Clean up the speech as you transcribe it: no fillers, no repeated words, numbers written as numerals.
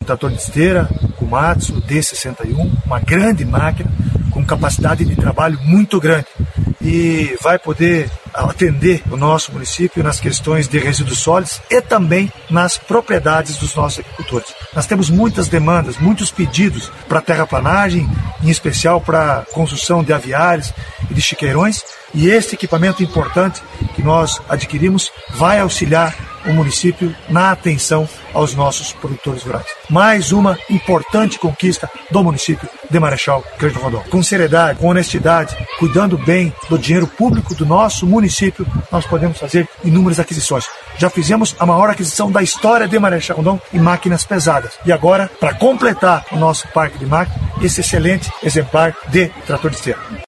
trator de esteira, Komatsu D61, uma grande máquina com capacidade de trabalho muito grande e vai poder atender o nosso município nas questões de resíduos sólidos e também nas propriedades dos nossos agricultores. Nós temos muitas demandas, muitos pedidos para terraplanagem, em especial para construção de aviários e de chiqueirões, e este equipamento importante que nós adquirimos vai auxiliar o município na atenção aos nossos produtores rurais. Mais uma importante conquista do município de Marechal Cândido Rondon. Com seriedade, com honestidade, cuidando bem do dinheiro público do nosso município, nós podemos fazer inúmeras aquisições. Já fizemos a maior aquisição da história de Marechal Rondon em máquinas pesadas. E agora, para completar o nosso parque de máquinas, esse excelente exemplar de trator de esteira.